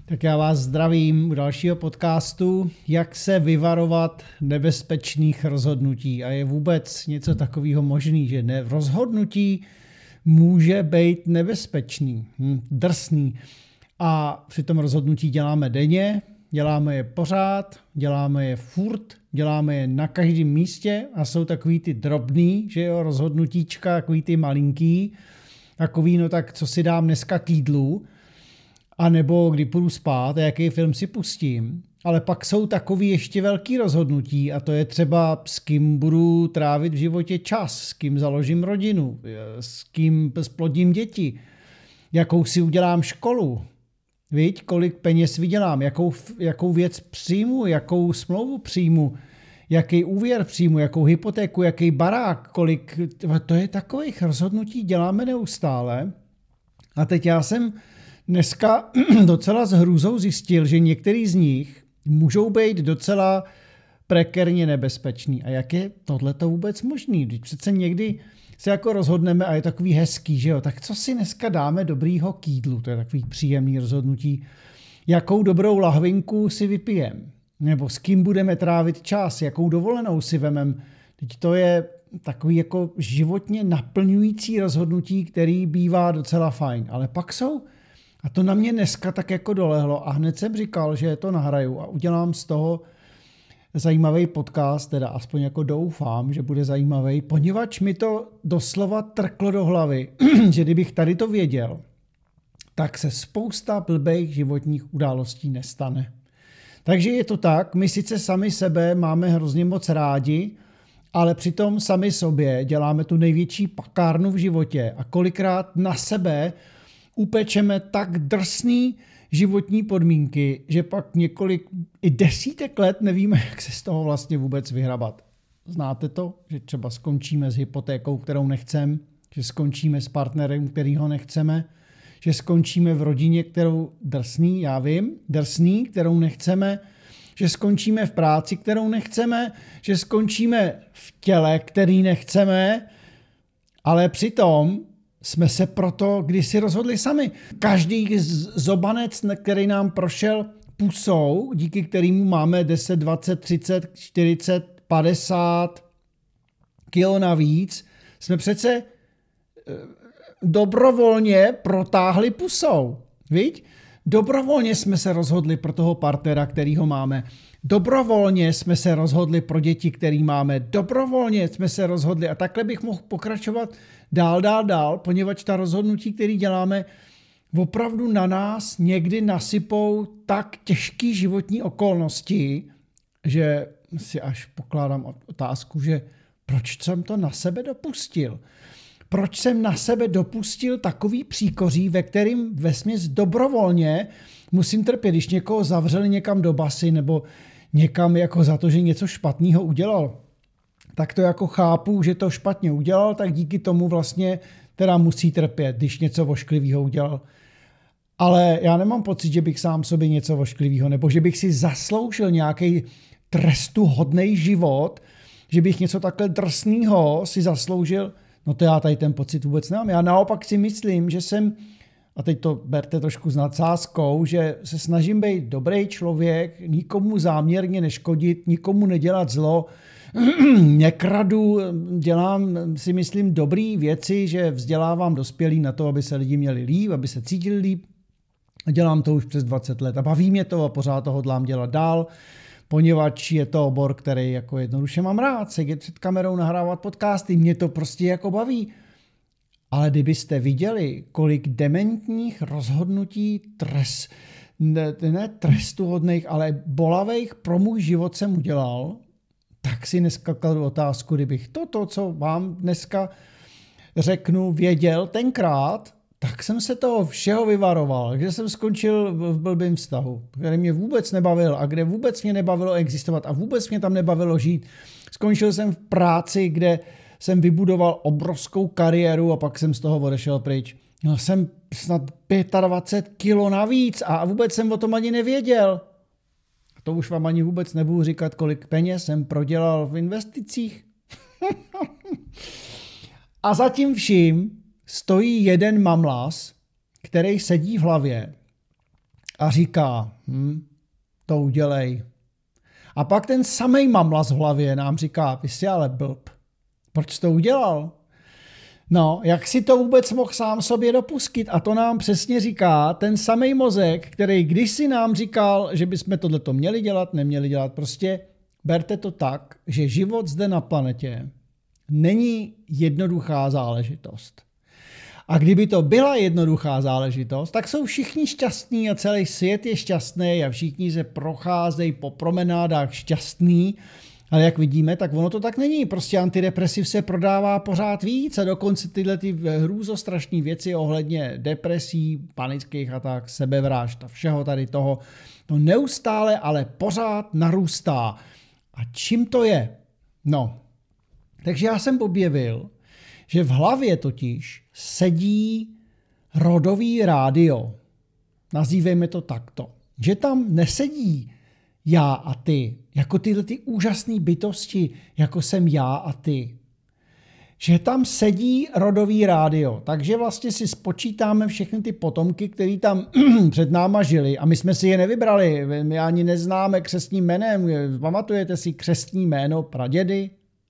Tak já vás zdravím u dalšího podcastu, jak se vyvarovat nebezpečných rozhodnutí. A je vůbec něco takového možný, že rozhodnutí může být nebezpečný, drsný. A při tom rozhodnutí děláme denně, děláme je pořád, děláme je furt, děláme je na každém místě a jsou takový ty drobný, že jo, rozhodnutíčka, takový ty malinký, takový, no tak co si dám dneska k jídlu, a nebo kdy půjdu spát a jaký film si pustím. Ale pak jsou takový ještě velký rozhodnutí a to je třeba s kým budu trávit v životě čas, s kým založím rodinu, s kým splodím děti, jakou si udělám školu, viď, kolik peněz vydělám, jakou věc přijmu, jakou smlouvu přijmu, jaký úvěr přijmu, jakou hypotéku, jaký barák, kolik, to je takových rozhodnutí děláme neustále. A teď já jsem dneska docela s hrůzou zjistil, že některý z nich můžou být docela prekérně nebezpečný. A jak je tohleto vůbec možný? Když přece někdy se jako rozhodneme a je takový hezký, že jo? Tak co si dneska dáme dobrýho k jídlu? To je takový příjemný rozhodnutí. Jakou dobrou lahvinku si vypijem? Nebo s kým budeme trávit čas? Jakou dovolenou si vemem? Teď to je takový jako životně naplňující rozhodnutí, který bývá docela fajn. Ale pak jsou, a to na mě dneska tak jako dolehlo a hned jsem říkal, že to nahraju a udělám z toho zajímavý podcast, teda aspoň jako doufám, že bude zajímavý, poněvadž mi to doslova trklo do hlavy, že kdybych tady to věděl, tak se spousta blbých životních událostí nestane. Takže je to tak, my sice sami sebe máme hrozně moc rádi, ale přitom sami sobě děláme tu největší pakárnu v životě a kolikrát na sebe upečeme tak drsný životní podmínky, že pak několik i desítek let nevíme, jak se z toho vlastně vůbec vyhrabat. Znáte to, že třeba skončíme s hypotékou, kterou nechceme, že skončíme s partnerem, kterýho nechceme, že skončíme v rodině, kterou drsný, kterou nechceme, že skončíme v práci, kterou nechceme, že skončíme v těle, který nechceme, ale přitom jsme se proto kdysi rozhodli sami. Každý zobanec, který nám prošel pusou, díky kterému máme 10, 20, 30, 40, 50 kilo navíc, jsme přece dobrovolně protáhli pusou. Viď? Dobrovolně jsme se rozhodli pro toho partnera, kterýho máme. Dobrovolně jsme se rozhodli pro děti, který máme. Dobrovolně jsme se rozhodli a takhle bych mohl pokračovat dál, poněvadž ta rozhodnutí, které děláme, opravdu na nás někdy nasypou tak těžký životní okolnosti, že si až pokládám otázku, že proč jsem to na sebe dopustil? Proč jsem na sebe dopustil takový příkoří, ve kterým vesměs dobrovolně musím trpět, když někoho zavřeli někam do basy nebo někam jako za to, že něco špatného udělal. Tak to jako chápu, že to špatně udělal, tak díky tomu vlastně teda musí trpět, když něco ošklivého udělal. Ale já nemám pocit, že bych sám sobě něco ošklivého, nebo že bych si zasloužil nějaký trestuhodný život, že bych něco takhle drsného si zasloužil. No to já tady ten pocit vůbec nemám. Já naopak si myslím, že jsem, a teď to berte trošku s nadsázkou, že se snažím být dobrý člověk, nikomu záměrně neškodit, nikomu nedělat zlo, nekradu, dělám si myslím dobrý věci, že vzdělávám dospělí na to, aby se lidi měli líp, aby se cítili líp. Dělám to už přes 20 let a baví mě to a pořád to hodlám dělat dál, poněvadž je to obor, který jako jednoduše mám rád, sedět před kamerou, nahrávat podcasty, mě to prostě jako baví. Ale kdybyste viděli, kolik dementních rozhodnutí ne trestuhodných, ale bolavých pro můj život jsem udělal, tak si dneska kladu otázku, kdybych to, co vám dneska řeknu, věděl tenkrát, tak jsem se toho všeho vyvaroval, že jsem skončil v blbým vztahu, který mě vůbec nebavil a kde vůbec mě nebavilo existovat a vůbec mě tam nebavilo žít. Skončil jsem v práci, kde jsem vybudoval obrovskou kariéru a pak jsem z toho odešel pryč. Měl jsem snad 25 kilo navíc a vůbec jsem o tom ani nevěděl. A to už vám ani vůbec nebudu říkat, kolik peněz jsem prodělal v investicích. A za tím vším stojí jeden mamlas, který sedí v hlavě a říká, to udělej. A pak ten samej mamlas v hlavě nám říká, vy jsi ale blb. Proč jsi to udělal? No, jak si to vůbec mohl sám sobě dopustit? A to nám přesně říká ten samej mozek, který kdysi nám říkal, že bychom tohleto měli dělat, neměli dělat. Prostě berte to tak, že život zde na planetě není jednoduchá záležitost. A kdyby to byla jednoduchá záležitost, tak jsou všichni šťastní a celý svět je šťastný a všichni se procházejí po promenádách šťastný. Ale jak vidíme, tak ono to tak není. Prostě antidepresiv se prodává pořád víc a dokonce tyhle ty hrůzostrašné věci ohledně depresí, panických atak, sebevražd a všeho tady toho, to neustále, ale pořád narůstá. A čím to je? No, takže já jsem objevil, že v hlavě totiž sedí rodový rádio. Nazývejme to takto. Že tam nesedí já a ty, jako tyhle ty úžasné bytosti, jako jsem já a ty. Že tam sedí rodový rádio, takže vlastně si spočítáme všechny ty potomky, který tam před náma žili a my jsme si je nevybrali, my ani neznáme křestním jménem. Pamatujete si křestní jméno pradědy?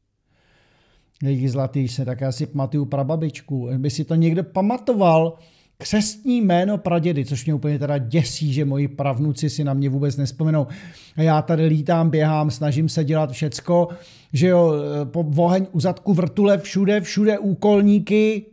Lidi zlatý se, tak já si pamatuju prababičku. By si to někdo pamatoval, křestní jméno pradědy, což mě úplně teda děsí, že moji pravnuci si na mě vůbec nespomenou. A já tady lítám, běhám, snažím se dělat všecko, že jo, oheň u zadku vrtule, všude úkolníky,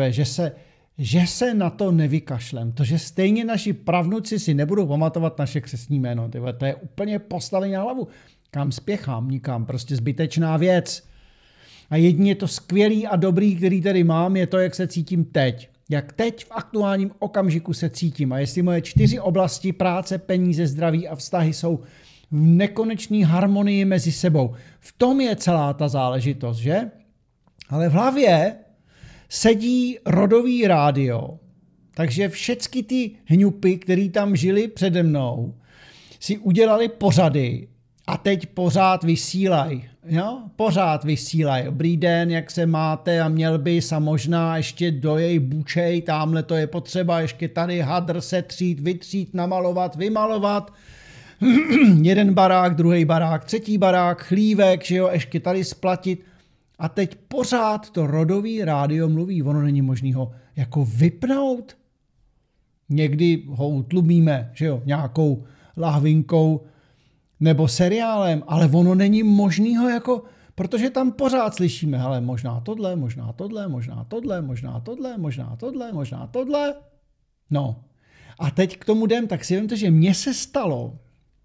že se na to nevykašlem. To, že stejně naši pravnuci si nebudou pamatovat naše křestní jméno, to je úplně postavení na hlavu. Kam spěchám? Nikam, prostě zbytečná věc. A jedině to skvělý a dobrý, který tady mám, je to, jak se cítím teď. Jak teď v aktuálním okamžiku se cítím. A jestli moje 4 oblasti práce, peníze, zdraví a vztahy jsou v nekonečné harmonii mezi sebou. V tom je celá ta záležitost, že? Ale v hlavě sedí rodový rádio. Takže všechny ty hňupy, který tam žili přede mnou, si udělali pořady a teď pořád vysílají. Jo? Pořád vysílají. Dobrý den, jak se máte a měl bys a možná ještě dojej bučej, tamhle to je potřeba, ještě tady hadr setřít, vytřít, namalovat, vymalovat. Jeden barák, druhý barák, třetí barák, chlívek, že jo, ještě tady splatit. A teď pořád to rodový rádio mluví, ono není možný ho jako vypnout. Někdy ho utlumíme, že jo, nějakou lahvinkou nebo seriálem, ale ono není možný ho jako, protože tam pořád slyšíme, hele, možná tohle, možná tohle, možná tohle, možná tohle, možná tohle, možná tohle. No. A teď k tomu jdem, tak si vemte, že mně se stalo,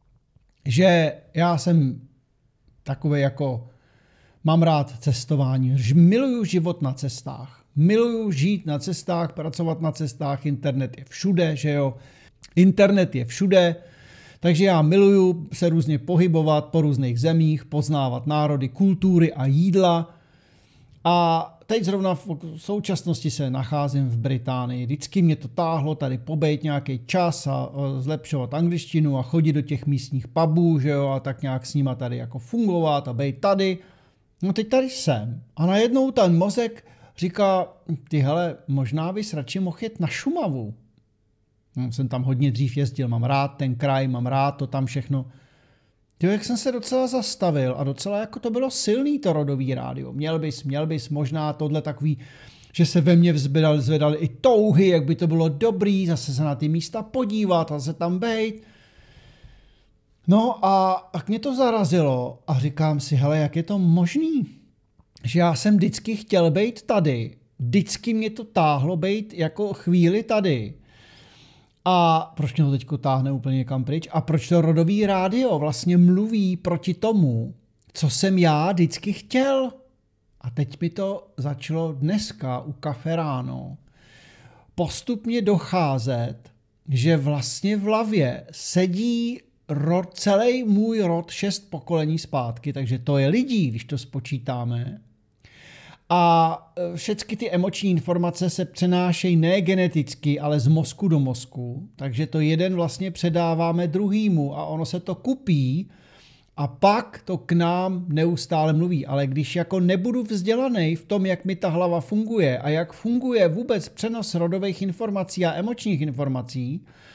že já jsem takový jako, mám rád cestování, miluju život na cestách, miluju žít na cestách, pracovat na cestách, internet je všude, že jo, internet je všude, takže já miluju se různě pohybovat po různých zemích, poznávat národy, kultury a jídla. A teď zrovna v současnosti se nacházím v Británii. Vždycky mě to táhlo tady pobejt nějaký čas a zlepšovat angličtinu a chodit do těch místních pubů, že jo, a tak nějak s nima tady jako fungovat a bejt tady. No teď tady jsem. A najednou ten mozek říká, ty hele, možná bys radši mohl jet na Šumavu. Jsem tam hodně dřív jezdil, mám rád ten kraj, mám rád to tam všechno. Tyjo, jak jsem se docela zastavil a docela jako to bylo silný to rodový rádio. Měl bys možná tohle takový, že se ve mně zvedaly i touhy, jak by to bylo dobrý, zase se na ty místa podívat a se tam bejt. No a mě to zarazilo a říkám si, hele, jak je to možný, že já jsem vždycky chtěl bejt tady, vždycky mě to táhlo bejt jako chvíli tady. A proč mě to teďko táhne úplně někam pryč? A proč to rodový rádio vlastně mluví proti tomu, co jsem já vždycky chtěl? A teď mi to začalo dneska u kafe ráno postupně docházet, že vlastně v hlavě sedí celý můj rod 6 pokolení zpátky, takže to je lidí, když to spočítáme. A všechny ty emoční informace se přenášejí ne geneticky, ale z mozku do mozku. Takže to jeden vlastně předáváme druhýmu a ono se to kupí a pak to k nám neustále mluví. Ale když jako nebudu vzdělaný v tom, jak mi ta hlava funguje a jak funguje vůbec přenos rodových informací a emočních informací,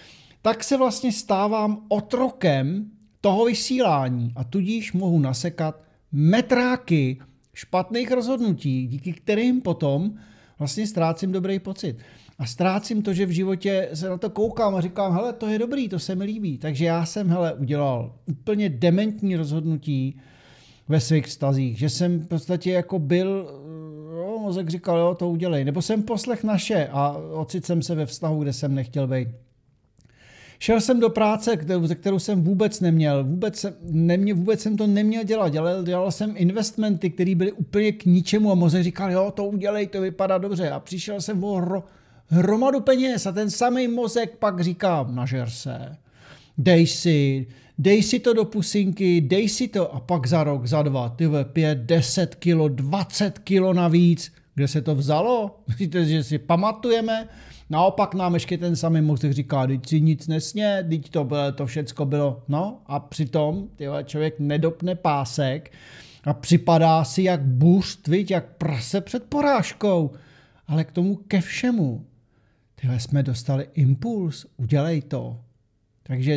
tak se vlastně stávám otrokem toho vysílání a tudíž mohu nasekat metráky špatných rozhodnutí, díky kterým potom vlastně ztrácím dobrý pocit. A ztrácím to, že v životě se na to koukám a říkám, hele, to je dobrý, to se mi líbí. Takže já jsem, udělal úplně dementní rozhodnutí ve svých vztazích, že jsem v podstatě jako byl, mozek říkal, jo, to udělej. Nebo jsem poslech naše a ocitl jsem se ve vztahu, kde jsem nechtěl být. Šel jsem do práce, kterou jsem vůbec neměl, vůbec jsem to neměl dělat. Dělal jsem investmenty, které byly úplně k ničemu a mozek říkal, jo, to udělej, to vypadá dobře. A přišel jsem o hromadu peněz a ten samý mozek pak říká, nažer se, dej si to do pusinky, dej si to a pak za rok, za dva, 5, 10 kilo, 20 kilo navíc. Kde se to vzalo? Myslíte, že si pamatujeme? Naopak nám ještě ten samý mozek říká, teď si nic nesně, teď to všecko bylo. No a přitom člověk nedopne pásek a připadá si jak burst, jak prase před porážkou. Ale k tomu ke všemu. Jsme dostali impuls, udělej to. Takže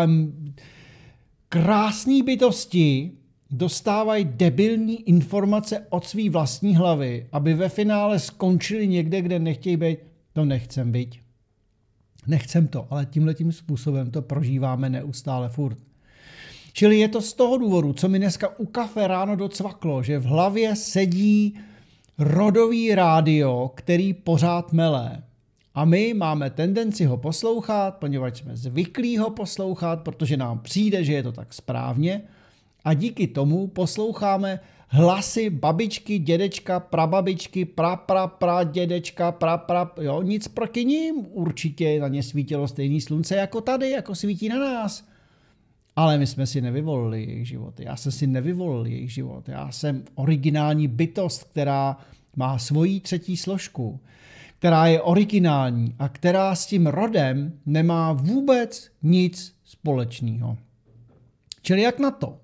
krásné bytosti dostávají debilní informace od svý vlastní hlavy, aby ve finále skončili někde, kde nechtějí být. To nechcem být. Nechcem to, ale tímhletím způsobem to prožíváme neustále furt. Čili je to z toho důvodu, co mi dneska u kafe ráno docvaklo, že v hlavě sedí rodový rádio, který pořád mele. A my máme tendenci ho poslouchat, poněvadž jsme zvyklí ho poslouchat, protože nám přijde, že je to tak správně. A díky tomu posloucháme hlasy babičky, dědečka, prababičky, pradědečka, jo, nic proti ním. Určitě na ně svítilo stejný slunce jako tady, jako svítí na nás. Ale my jsme si nevyvolili jejich životy. Já jsem si nevyvolil jejich život. Já jsem originální bytost, která má svoji třetí složku, která je originální a která s tím rodem nemá vůbec nic společného. Čili jak na to?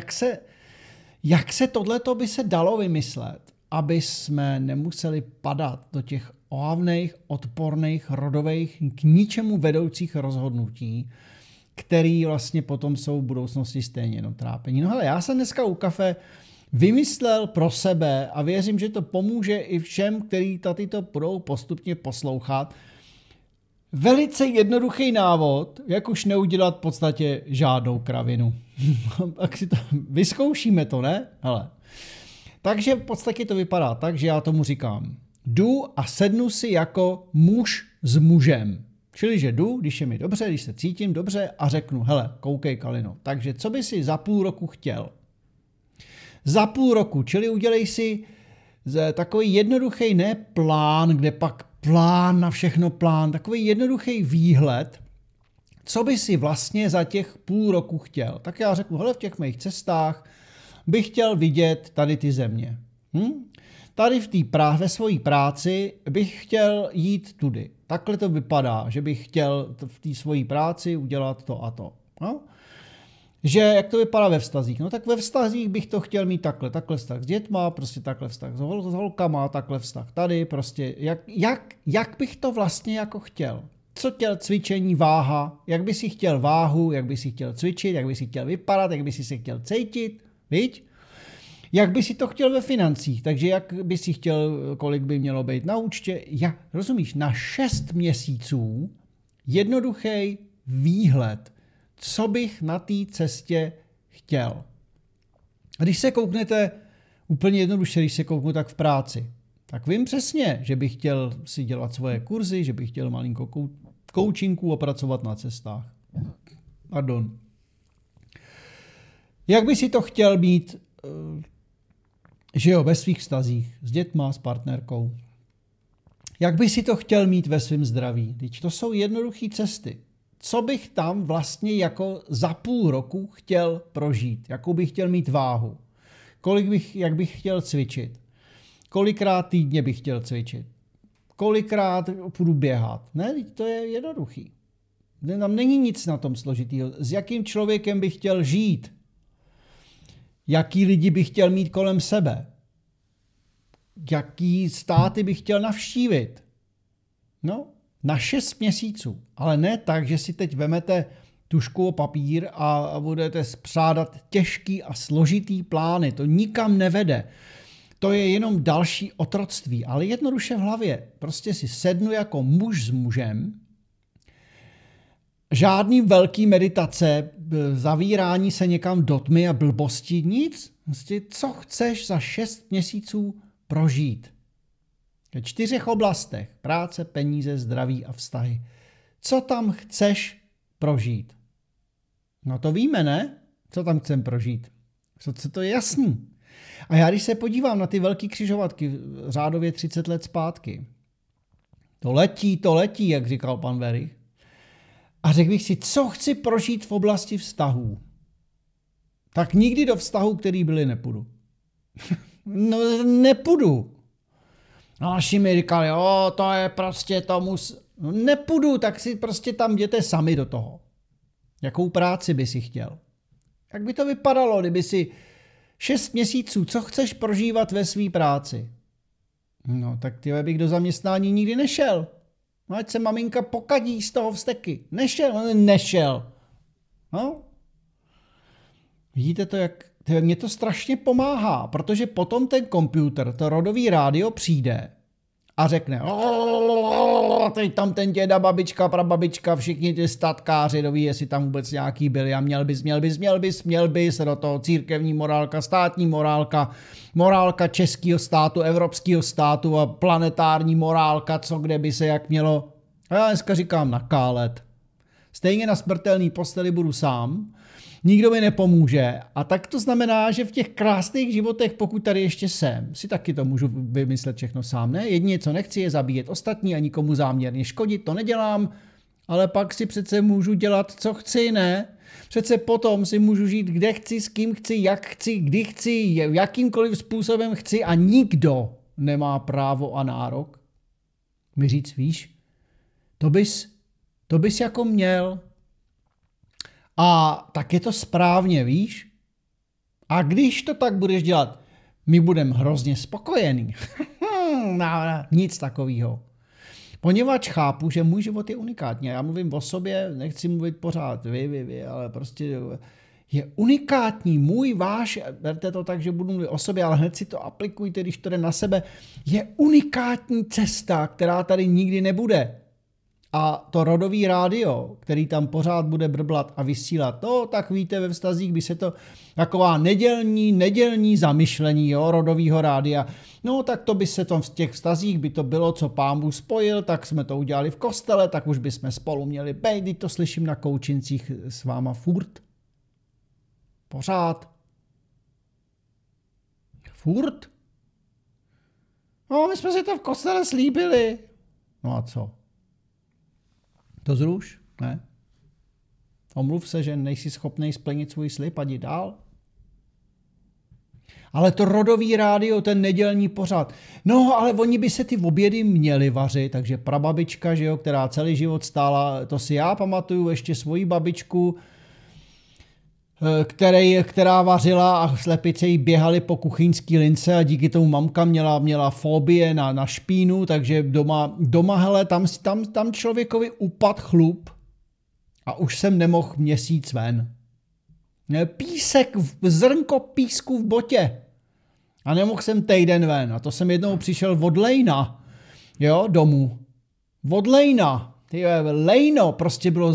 Jak se tohleto by se dalo vymyslet, aby jsme nemuseli padat do těch ohavných, odporných, rodových, k ničemu vedoucích rozhodnutí, který vlastně potom jsou v budoucnosti stejně jenom trápení. No hele, já jsem dneska u kafe vymyslel pro sebe a věřím, že to pomůže i všem, kteří tady to budou postupně poslouchat. Velice jednoduchý návod, jak už neudělat v podstatě žádnou kravinu. Tak si to vyzkoušíme to, ne? Hele. Takže v podstatě to vypadá tak, že já tomu říkám, jdu a sednu si jako muž s mužem. Čili, že jdu, když je mi dobře, když se cítím dobře a řeknu, hele, koukej Kalino, takže co by si za půl roku chtěl? Za půl roku, čili udělej si takový jednoduchý ne plán, kde pak plán na všechno plán, takový jednoduchý výhled, co by si vlastně za těch půl roku chtěl. Tak já řeknu, hele, v těch mých cestách bych chtěl vidět tady ty země. Tady ve své práci bych chtěl jít tudy. Takhle to vypadá, že bych chtěl v té své práci udělat to a to. No? Že jak to vypadá ve vztazích? No tak ve vztazích bych to chtěl mít takhle vztah s dětma, prostě takhle vztah s holkama, takhle vztah tady, prostě jak bych to vlastně jako chtěl? Co chtěl cvičení, váha, jak by si chtěl váhu, jak by si chtěl cvičit, jak by si chtěl vypadat, jak by si se chtěl cítit, viď? Jak by si to chtěl ve financích, takže jak by si chtěl, kolik by mělo být na účtě, rozumíš, na 6 měsíců jednoduchý výhled, co bych na té cestě chtěl. A když se kouknete, úplně jednoduše, když se kouknu tak v práci, tak vím přesně, že bych chtěl si dělat svoje kurzy, že bych chtěl malinko coachinku a pracovat na cestách. Pardon. Jak by si to chtěl mít, že jo, ve svých vztazích, s dětma, s partnerkou. Jak by si to chtěl mít ve svém zdraví? Teď to jsou jednoduché cesty. Co bych tam vlastně jako za půl roku chtěl prožít? Jakou bych chtěl mít váhu? Jak bych chtěl cvičit? Kolikrát týdně bych chtěl cvičit? Kolikrát půjdu běhat? Ne, to je jednoduchý. Tam není nic na tom složitýho. S jakým člověkem bych chtěl žít? Jaký lidi bych chtěl mít kolem sebe? Jaký státy bych chtěl navštívit? No, Na 6 měsíců. Ale ne tak, že si teď vemete tužku a papír a budete spřádat těžký a složitý plány. To nikam nevede. To je jenom další otroctví, ale jednoduše v hlavě. Prostě si sednu jako muž s mužem. Žádný velký meditace, zavírání se někam do tmy a blbosti, nic. Prostě co chceš za 6 měsíců prožít. Ve 4 oblastech. Práce, peníze, zdraví a vztahy. Co tam chceš prožít? No to víme, ne? Co tam chcem prožít? Co to je jasný. A já když se podívám na ty velké křižovatky řádově 30 let zpátky, to letí, jak říkal pan Werich. A řekl bych si, co chci prožít v oblasti vztahů. Tak nikdy do vztahů, který byly, nepůjdu. No nepůjdu. A naši mi říkali, jo, to je prostě tomu... No nepůjdu, tak si prostě tam jděte sami do toho. Jakou práci by si chtěl? Jak by to vypadalo, kdyby si 6 měsíců, co chceš prožívat ve své práci? No tak tyhle bych do zaměstnání nikdy nešel. No, ať se maminka pokadí z toho vzteky. Nešel. No. Vidíte to, jak... Mně to strašně pomáhá, protože potom ten počítač, to rodový rádio přijde a řekne teď tam ten děda, babička, prababička, všichni ty statkáři, doví, jestli tam vůbec nějaký byli a měl bys do toho církevní morálka, státní morálka, morálka českého státu, evropského státu a planetární morálka, co kde by se jak mělo. A já dneska říkám nakálet. Stejně na smrtelný posteli budu sám, nikdo mi nepomůže a tak to znamená, že v těch krásných životech, pokud tady ještě jsem, si taky to můžu vymyslet všechno sám, ne? Jedině, co nechci, je zabíjet ostatní a nikomu záměrně škodit, to nedělám, ale pak si přece můžu dělat, co chci, ne? Přece potom si můžu žít, kde chci, s kým chci, jak chci, kdy chci, jakýmkoliv způsobem chci a nikdo nemá právo a nárok mi říct, víš, to bys jako měl. A tak je to správně, víš? A když to tak budeš dělat, my budeme hrozně spokojení. Nic takového. Poněvadž chápu, že můj život je unikátní. Já mluvím o sobě, nechci mluvit pořád vy, ale prostě je unikátní. Můj, váš, berte to tak, že budu mluvit o sobě, ale hned si to aplikujte, když to jde na sebe. Je unikátní cesta, která tady nikdy nebude. A to rodový rádio, který tam pořád bude brblat a vysílat, no tak víte, ve vztazích by se to taková nedělní zamyšlení, jo, rodovýho rádia, no tak to by se to v těch vztazích by to bylo, co Pán Bůh spojil, tak jsme to udělali v kostele, tak už bychom spolu měli být, teď to slyším na koučincích s váma furt. Pořád. Furt? No, my jsme si to v kostele slíbili. No a co? To zruš, ne? Omluv se, že nejsi schopný splnit svůj slib a jdi dál. Ale to rodový rádio, ten nedělní pořad. No, ale oni by se ty obědy měli vařit, takže prababička, že jo, která celý život stála, to si já pamatuju, ještě svoji babičku, která vařila a slepice jí běhaly po kuchyňský lince a díky tomu mamka měla fobie na špínu, takže doma hele, tam člověkovi upad chlup a už jsem nemohl měsíc ven. Písek, zrnko písku v botě a nemohl jsem týden ven a to jsem jednou přišel od Lejna, jo, domů. Od Lejna, lejno prostě bylo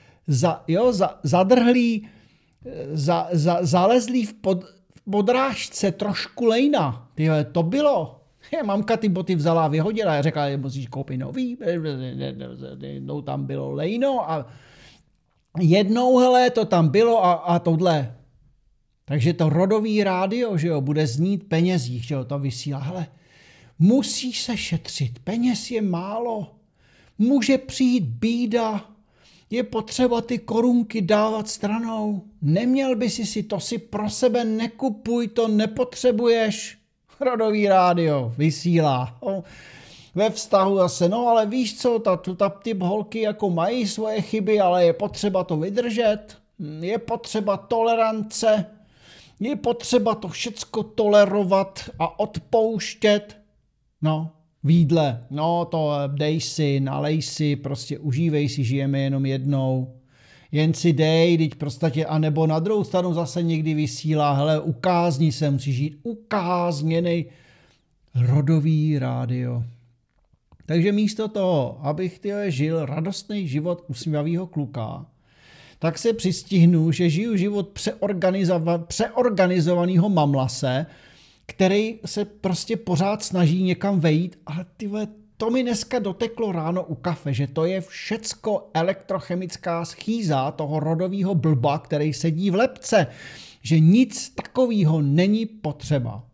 zadrhlý, zalezlý v podrážce trošku lejna. Tyhle, to bylo. Mamka ty boty vzala a vyhodila a řekla, že musíš koupit nový. Jednou tam bylo lejno a jednou, hele, to tam bylo a tohle. Takže to rodový rádio, že jo, bude znít penězích, že jo, to vysílá. Hele, musíš se šetřit, peněz je málo, může přijít bída, je potřeba ty korunky dávat stranou. Neměl by si to si pro sebe nekupuj, to nepotřebuješ. Rodový rádio vysílá. Ve vztahu zase, no ale víš co, ty holky jako mají svoje chyby, ale je potřeba to vydržet. Je potřeba tolerance. Je potřeba to všecko tolerovat a odpouštět. No, v jídle. No to dej si, nalej si, prostě užívej si, žijeme jenom jednou. Jen si dej, teď prostě, anebo na druhou stranu zase někdy vysílá, hele, ukázni se, musí žít ukázněnej rodový rádio. Takže místo toho, abych žil radostný život usměvavýho kluka, tak se přistihnu, že žiju život přeorganizovaného mamlase, který se prostě pořád snaží někam vejít, ale to mi dneska doteklo ráno u kafe, že to je všecko elektrochemická schýza toho rodového blba, který sedí v lebce, že nic takového není potřeba.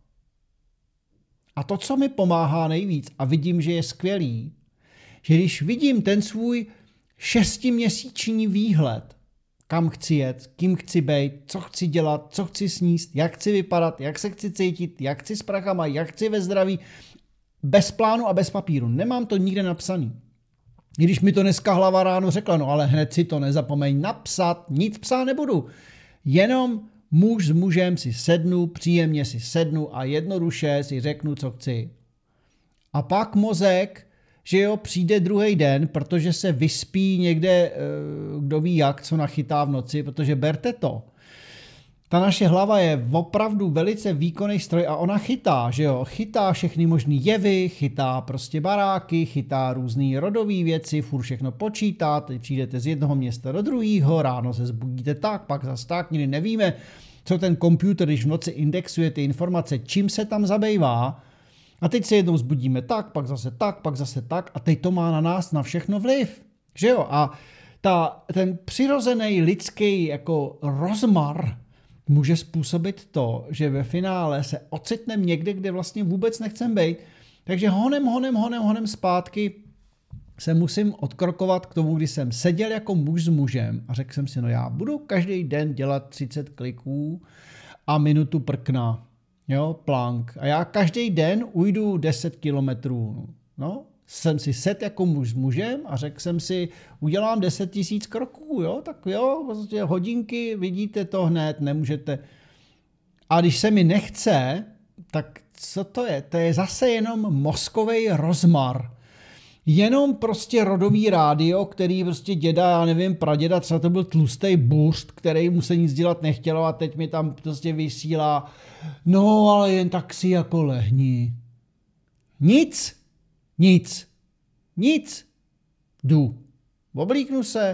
A to, co mi pomáhá nejvíc a vidím, že je skvělý, že když vidím ten svůj 6měsíční výhled, kam chci jet, kým chci být, co chci dělat, co chci sníst, jak chci vypadat, jak se chci cítit, jak chci s prachama, jak chci ve zdraví, bez plánu a bez papíru. Nemám to nikde napsaný. Když mi to dneska hlava ráno řekla, no ale hned si to nezapomeň napsat, nic psát nebudu. Jenom muž s mužem si sednu, příjemně si sednu a jednoduše si řeknu, co chci. A pak mozek, že jo, přijde druhý den, protože se vyspí někde, kdo ví jak, co nachytá v noci, protože berte to. Ta naše hlava je opravdu velice výkonný stroj a ona chytá, že jo, chytá všechny možný jevy, chytá prostě baráky, chytá různý rodové věci, furt všechno počítá, teď přijdete z jednoho města do druhého, ráno se zbudíte tak, pak zase tak, nikdy nevíme, co ten počítač, když v noci indexuje ty informace, čím se tam zabývá. A teď se jednou zbudíme tak, pak zase tak a teď to má na nás na všechno vliv, že jo? A ten přirozený lidský jako rozmar může způsobit to, že ve finále se ocitneme někde, kde vlastně vůbec nechcem být. Takže honem zpátky se musím odkrokovat k tomu, kdy jsem seděl jako muž s mužem a řekl jsem si, no já budu každý den dělat 30 kliků a minutu prkna. Jo, plank. A já každý den ujdu 10 kilometrů. No, jsem si set jako muž s mužem a řekl jsem si, udělám 10 000 kroků, jo, tak jo, vlastně hodinky, vidíte to hned, nemůžete. A když se mi nechce, tak co to je? To je zase jenom mozkový rozmar. Jenom prostě rodový rádio, který prostě děda, já nevím, praděda, třeba to byl tlustý burst, který mu se nic dělat nechtělo a teď mi tam prostě vysílá, no ale jen tak si jako lehni. Nic. Jdu. Oblíknu se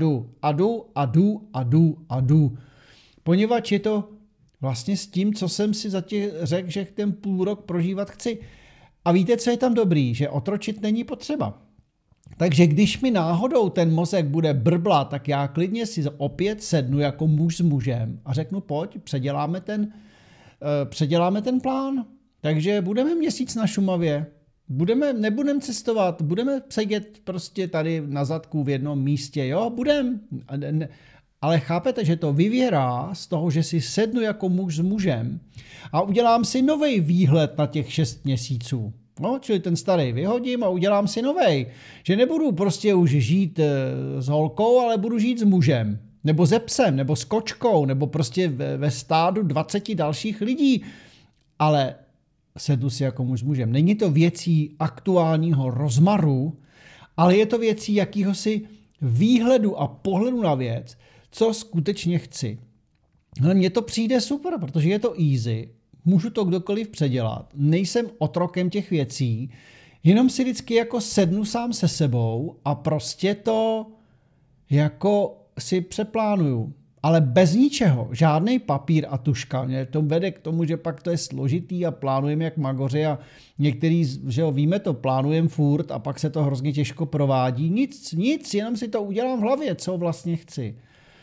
a jdu. Poněvadž je to vlastně s tím, co jsem si řekl, že ten půl rok prožívat chci. A víte, co je tam dobrý? Že otročit není potřeba. Takže když mi náhodou ten mozek bude brblat, tak já klidně si opět sednu jako muž s mužem a řeknu, pojď, předěláme ten plán. Takže budeme měsíc na Šumavě, nebudeme cestovat, budeme sedět prostě tady na zadku v jednom místě, jo, budeme. Ale chápete, že to vyvěrá z toho, že si sednu jako muž s mužem a udělám si nový výhled na těch 6 měsíců. No, čili ten starý vyhodím a udělám si novej. Že nebudu prostě už žít s holkou, ale budu žít s mužem. Nebo se psem, nebo s kočkou, nebo prostě ve stádu 20 dalších lidí. Ale sednu si jako muž s mužem. Není to věcí aktuálního rozmaru, ale je to věcí jakýhosi výhledu a pohledu na věc, co skutečně chci. Ale mně to přijde super, protože je to easy, můžu to kdokoliv předělat, nejsem otrokem těch věcí, jenom si vždycky jako sednu sám se sebou a prostě to jako si přeplánuju. Ale bez ničeho, žádný papír a tuška. Mě to vede k tomu, že pak to je složitý a plánujeme jak magoři a některý, že jo, víme to, plánujeme furt a pak se to hrozně těžko provádí. Nic, jenom si to udělám v hlavě, co vlastně chci.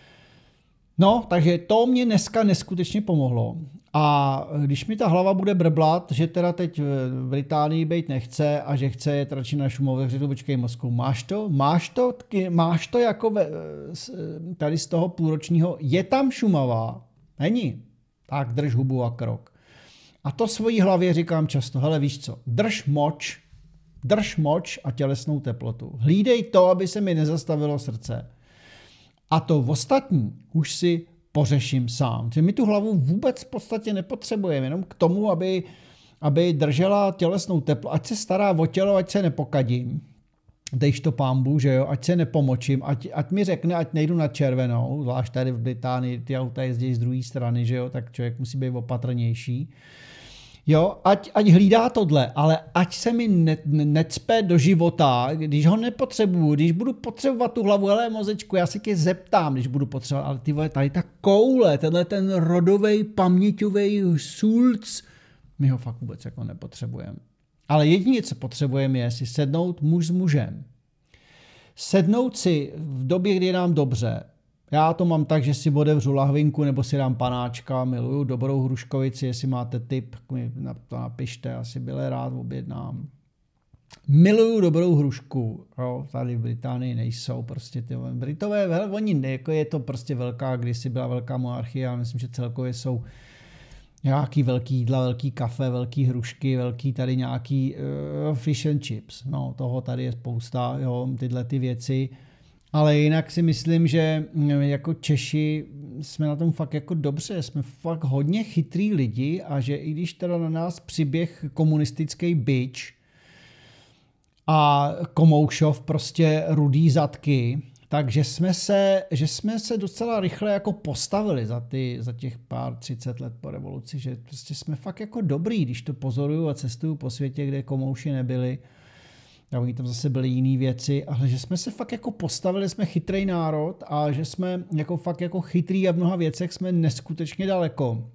No, takže to mě dneska neskutečně pomohlo. A když mi ta hlava bude brblat, že teda teď v Británii být nechce a že chce jet radši na Šumavě, řeknu, počkej mozku, máš to jako tady z toho půlročního, je tam Šumava? Není. Tak drž hubu a krok. A to svojí hlavě říkám často, hele víš co, drž moč a tělesnou teplotu. Hlídej to, aby se mi nezastavilo srdce. A to ostatní už si pořeším sám. Že my tu hlavu vůbec v podstatě nepotřebujeme, jenom k tomu, aby držela tělesnou teplo, ať se stará o tělo, ať se nepokadím, dejš to pambu, že jo, ať se nepomočím, ať mi řekne, ať nejdu na červenou, zvlášť tady v Británii ty auta jezdí z druhé strany, že jo, tak člověk musí být opatrnější. Jo, ať hlídá tohle, ale ať se mi necpe do života, když ho nepotřebuju, když budu potřebovat tu hlavu, hele mozečku, já se tě zeptám, když budu potřebovat, ale ty vole, tady ta koule, tenhle ten rodovej, paměťovej sulc, my ho fakt vůbec jako nepotřebujeme. Ale jediné, co potřebujeme, je si sednout muž s mužem. Sednout si v době, kdy je nám dobře. Já to mám tak, že si otevřu lahvinku nebo si dám panáčka, miluju dobrou hruškovici, jestli máte tip, mi to napište, asi byle rád objednám. Miluju dobrou hrušku, jo, tady v Británii nejsou prostě ty Britové, hele, oni, jako je to prostě velká, kdysi byla velká monarchie, ale myslím, že celkově jsou nějaký velký jídla, velký kafe, velký hrušky, velký tady nějaký fish and chips, no toho tady je spousta, jo, tyhle ty věci. Ale jinak si myslím, že jako Češi jsme na tom fakt jako dobře, jsme fakt hodně chytrý lidi a že i když teda na nás přiběh komunistický bič a Komoušov prostě rudý zadky, takže jsme se docela rychle jako postavili za těch pár 30 let po revoluci, že prostě jsme fakt jako dobrý, když to pozoruju a cestuju po světě, kde komouši nebyli. A oni tam zase byly jiné věci, ale že jsme se fakt jako postavili, jsme chytrý národ a že jsme jako fakt jako chytrý a v mnoha věcech jsme neskutečně daleko.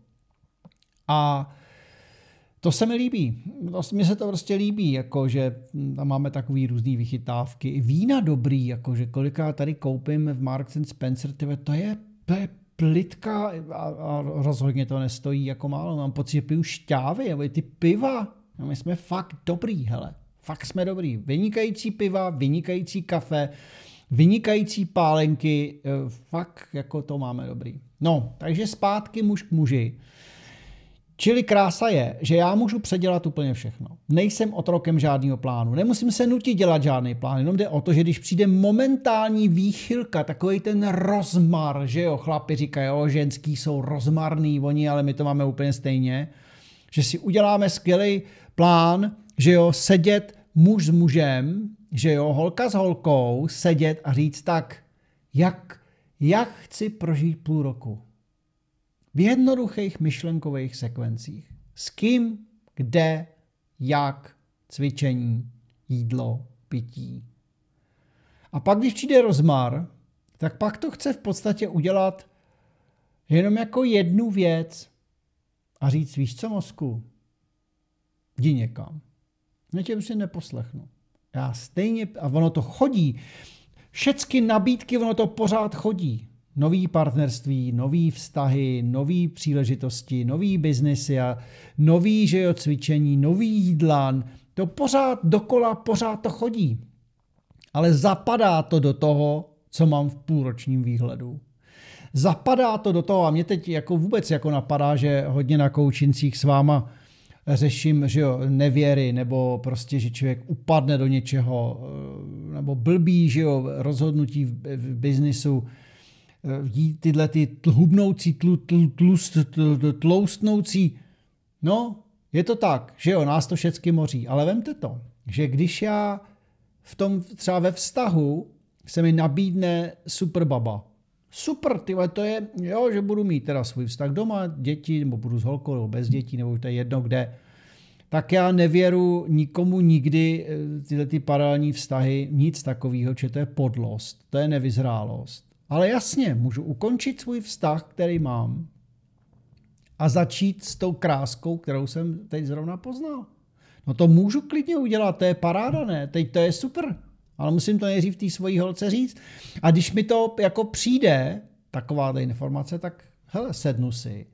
A to se mi líbí. Mně se to prostě líbí, jako že tam máme takový různý vychytávky. I vína dobrý, jako že kolikrát tady koupím v Marks and Spencer, to je plitka a rozhodně to nestojí jako málo. Mám pocit, že piju šťávy, nebo ty piva. No, my jsme fakt dobrý, hele. Fakt jsme dobrý. Vynikající piva, vynikající kafe, vynikající pálenky, fakt jako to máme dobrý. No, takže zpátky muž k muži. Čili krása je, že já můžu předělat úplně všechno. Nejsem otrokem žádného plánu. Nemusím se nutit dělat žádný plán. Jenom jde o to, že když přijde momentální výchylka, takový ten rozmar, že jo, chlapi říkají, jo, ženský jsou rozmarný, oni, ale my to máme úplně stejně, že si uděláme skvělý plán, že jo, sedět muž s mužem, že jo, holka s holkou, sedět a říct tak, jak chci prožít půl roku. V jednoduchých myšlenkových sekvencích. S kým, kde, jak, cvičení, jídlo, pití. A pak, když přijde rozmar, tak pak to chce v podstatě udělat jenom jako jednu věc a říct, víš co, mozku, jdi někam. Já tě si neposlechnu. Já stejně, a ono to chodí, všechny nabídky, ono to pořád chodí. Nový partnerství, nový vztahy, nový příležitosti, nový biznesy a nový, že jo, cvičení, nový jídla, to pořád dokola, pořád to chodí. Ale zapadá to do toho, co mám v půlročním výhledu. Zapadá to do toho a mě teď jako vůbec jako napadá, že hodně na koučincích s váma řeším, že jo, nevěry, nebo prostě, že člověk upadne do něčeho, nebo blbý, že jo, rozhodnutí v biznisu, tyhle ty hubnoucí, tloustnoucí, no, je to tak, že jo, nás to všecky moří, ale vemte to, že když já v tom třeba ve vztahu se mi nabídne super baba, super, tyhle, to je, jo, že budu mít teda svůj vztah doma, děti, nebo budu s holkou, nebo bez dětí, nebo to je jedno kde, tak já nevěru nikomu nikdy tyhle ty paralelní vztahy, nic takového, že to je podlost, to je nevyzrálost. Ale jasně, můžu ukončit svůj vztah, který mám a začít s tou kráskou, kterou jsem teď zrovna poznal. No to můžu klidně udělat, to je paráda, ne? Teď to je super, ale musím to nejdřív té svojí holce říct. A když mi to jako přijde, taková informace, tak hele, sednu si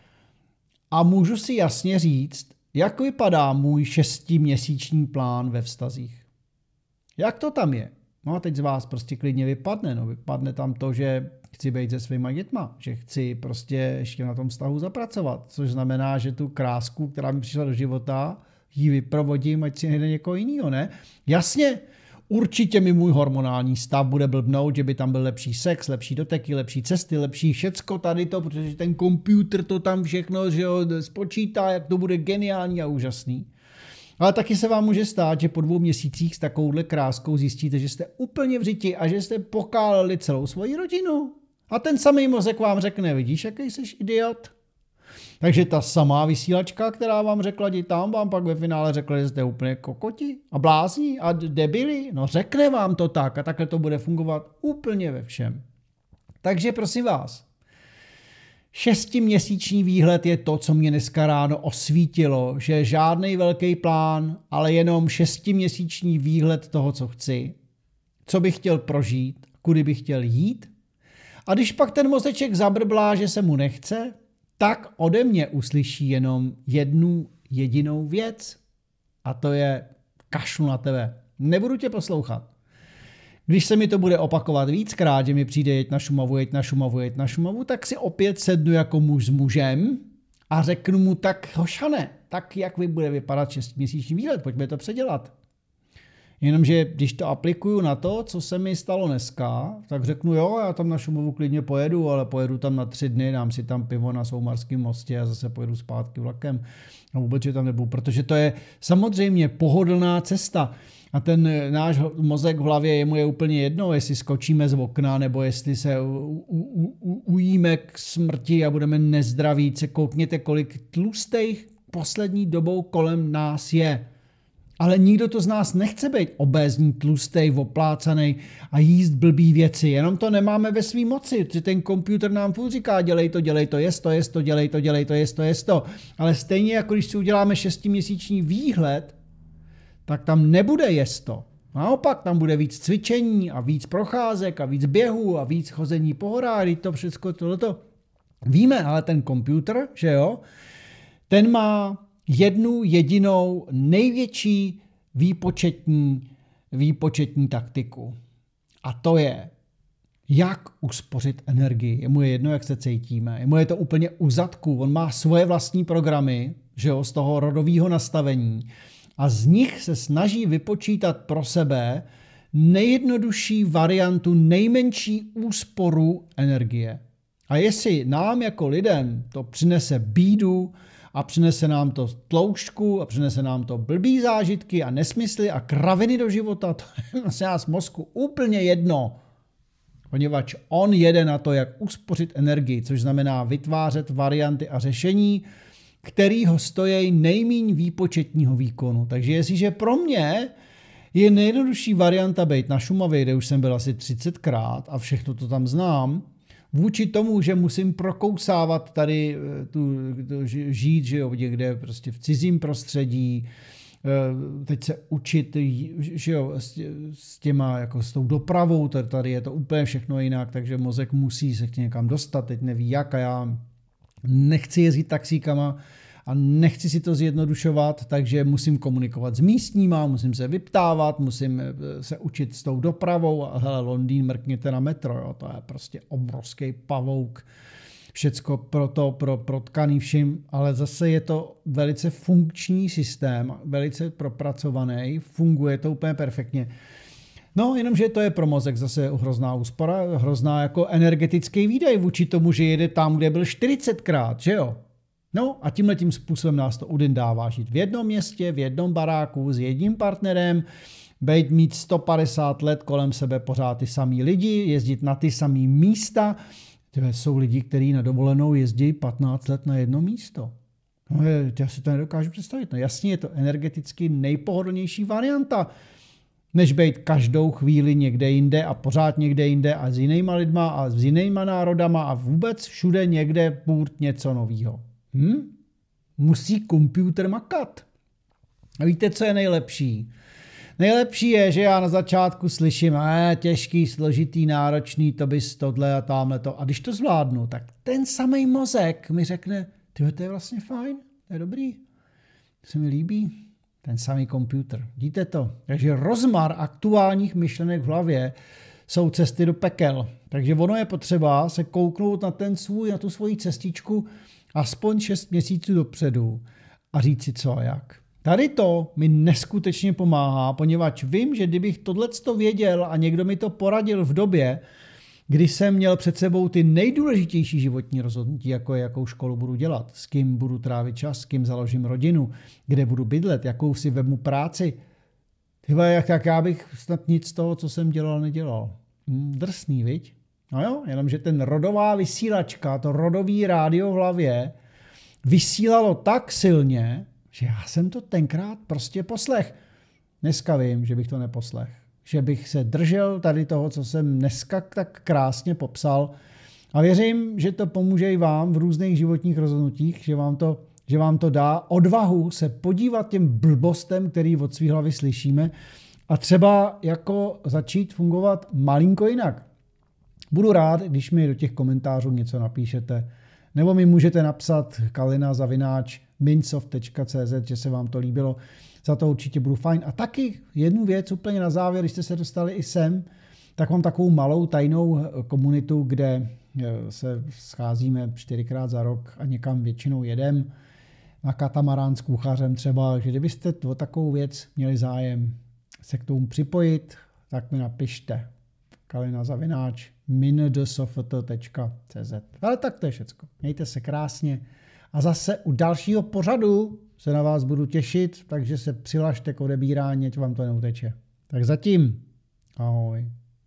a můžu si jasně říct, jak vypadá můj 6měsíční plán ve vztazích. Jak to tam je? No a teď z vás prostě klidně vypadne. No vypadne tam to, že chci být se svýma dětma, že chci prostě ještě na tom vztahu zapracovat, což znamená, že tu krásku, která mi přišla do života, ji vyprovodím, ať si nejde někoho jinýho, ne? Jasně, určitě mi můj hormonální stav bude blbnout, že by tam byl lepší sex, lepší doteky, lepší cesty, lepší všecko tady to, protože ten počítač to tam všechno, že jo, spočítá, jak to bude geniální a úžasný. Ale taky se vám může stát, že po 2 měsících s takovouhle kráskou zjistíte, že jste úplně v řiti a že jste pokáleli celou svoji rodinu. A ten samý mozek vám řekne, vidíš, jaký jsi idiot? Takže ta samá vysílačka, která vám řekla, jdi tam, vám pak ve finále řekla, že jste úplně kokoti a blázní a debili. No řekne vám to tak a takhle to bude fungovat úplně ve všem. Takže prosím vás, 6měsíční výhled je to, co mě dneska ráno osvítilo, že žádný velký plán, ale jenom 6měsíční výhled toho, co chci, co bych chtěl prožít, kudy bych chtěl jít. A když pak ten mozeček zabrblá, že se mu nechce, tak ode mě uslyší jenom jednu jedinou věc. A to je kašlu na tebe. Nebudu tě poslouchat. Když se mi to bude opakovat víckrát, že mi přijde jeď na Šumavu, jeď na Šumavu, jeď na Šumavu, tak si opět sednu jako muž s mužem a řeknu mu tak, hošane, tak jak bude vypadat 6měsíční výhled, pojďme to předělat. Jenomže když to aplikuju na to, co se mi stalo dneska, tak řeknu jo, já tam na Šumavu klidně pojedu, ale pojedu tam na 3 dny, dám si tam pivo na Soumarském mostě a zase pojedu zpátky vlakem. A vůbec, že tam nebudu, protože to je samozřejmě pohodlná cesta. A ten náš mozek v hlavě, jemu je úplně jedno, jestli skočíme z okna, nebo jestli se ujíme k smrti a budeme nezdraví. Koukněte, kolik tlustých poslední dobou kolem nás je. Ale nikdo to z nás nechce být obézní, tlustej, oplácanej a jíst blbý věci. Jenom to nemáme ve svý moci. Ten počítač nám furt říká, dělej to, jest to, dělej to, jest to. Ale stejně jako když si uděláme 6měsíční výhled, tak tam nebude jesto. Naopak tam bude víc cvičení a víc procházek a víc běhů a víc chození po horách. To všechno tohleto víme, ale ten počítač, že jo, ten má jednu jedinou největší výpočetní taktiku. A to je, jak uspořit energii. Jemu je jedno, jak se cítíme. Jemu je to úplně u zadku. On má svoje vlastní programy, že jo, z toho rodového nastavení. A z nich se snaží vypočítat pro sebe nejjednodušší variantu, nejmenší úsporu energie. A jestli nám jako lidem to přinese bídu a přinese nám to tloušťku a přinese nám to blbý zážitky a nesmysly a kraviny do života, to je vlastně nás mozku úplně jedno. Poněvadž on jede na to, jak uspořit energii, což znamená vytvářet varianty a řešení, který ho stojí nejmíň výpočetního výkonu. Takže jestliže pro mě je nejjednodušší varianta být na Šumavě, kde už jsem byl asi 30krát a všechno to tam znám, vůči tomu, že musím prokousávat tady žít, že jo, kde prostě v cizím prostředí, teď se učit, že jo, s těma, jako s tou dopravou, tady je to úplně všechno jinak, takže mozek musí se někam dostat, teď neví jak a já nechci jezdit taxíkama a nechci si to zjednodušovat, takže musím komunikovat s místníma, musím se vyptávat, musím se učit s tou dopravou a hele, Londýn, mrkněte na metro, jo, to je prostě obrovský pavouk, všecko protkaný vším, ale zase je to velice funkční systém, velice propracovaný, funguje to úplně perfektně. No, jenomže to je pro mozek zase hrozná úspora, hrozná jako energetický výdaj vůči tomu, že jede tam, kde byl 40krát, že jo? No a tímhletím způsobem nás to udendává žít v jednom městě, v jednom baráku, s jedním partnerem, mít 150 let kolem sebe pořád ty samý lidi, jezdit na ty samý místa. Tyhle jsou lidi, kteří na dovolenou jezdí 15 let na jedno místo. No, já si to nedokážu představit. No jasně, je to energeticky nejpohodlnější varianta, než být každou chvíli někde jinde a pořád někde jinde a s jinýma lidma a s jinýma národama a vůbec všude někde furt něco novýho. Musí počítač makat. A víte, co je nejlepší? Nejlepší je, že já na začátku slyším, těžký, složitý, náročný, to bys tohle a támhleto. A když to zvládnu, tak ten samý mozek mi řekne, tyhle, to je vlastně fajn, to je dobrý, to se mi líbí. Ten samý počítač. Vidíte to? Takže rozmar aktuálních myšlenek v hlavě jsou cesty do pekel. Takže ono je potřeba se kouknout na tu svoji cestičku aspoň 6 měsíců dopředu a říct si co a jak. Tady to mi neskutečně pomáhá, poněvadž vím, že kdybych tohleto věděl a někdo mi to poradil v době, kdy jsem měl před sebou ty nejdůležitější životní rozhodnutí, jako je, jakou školu budu dělat, s kým budu trávit čas, s kým založím rodinu, kde budu bydlet, jakou si vezmu práci. Tyhle, jak já bych snad nic z toho, co jsem dělal, nedělal. Drsný, viď? No jo, jenomže ten rodová vysílačka, to rodový rádio v hlavě vysílalo tak silně, že já jsem to tenkrát prostě poslech. Dneska vím, že bych to neposlech. Že bych se držel tady toho, co jsem dneska tak krásně popsal. A věřím, že to pomůže i vám v různých životních rozhodnutích, že vám to dá odvahu se podívat těm blbostem, který od svý hlavy slyšíme, a třeba jako začít fungovat malinko jinak. Budu rád, když mi do těch komentářů něco napíšete, nebo mi můžete napsat kalina@minsoft.cz, že se vám to líbilo. Za to určitě budu fajn. A taky jednu věc úplně na závěr, když jste se dostali i sem, tak mám takovou malou tajnou komunitu, kde se scházíme 4krát za rok a někam většinou jedem na katamarán s kuchařem třeba. že kdybyste o takovou věc měli zájem se k tomu připojit, tak mi napište kalina@minsoft.cz. Ale tak to je všecko. Mějte se krásně a zase u dalšího pořadu se na vás budu těšit, takže se přihlašte k odebírání, ať vám to neuteče. Tak zatím. Ahoj.